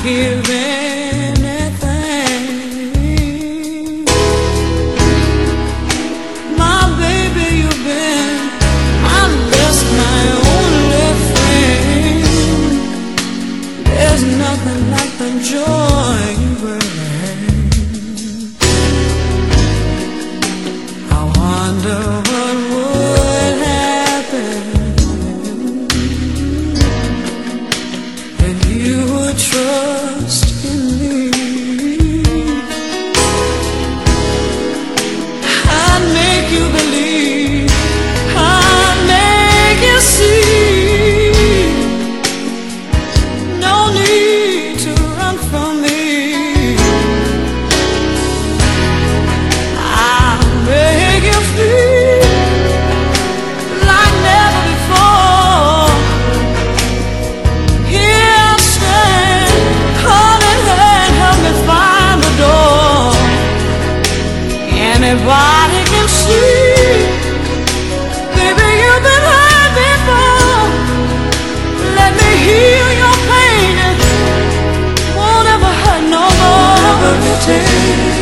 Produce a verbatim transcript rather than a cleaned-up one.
give anything. My baby, you've been my best, my only friend. There's nothing like the joy you bring. I wonder what would happen if you would trust in me. I'd make you believe, I'd make you see. No need to run from me. I'll make you feel like never before. Here I stand, hand in hand, help me find the door. Anybody can see, baby, you've been hurt before. Let me heal your pain, it won't ever hurt no more. Whatever it takes.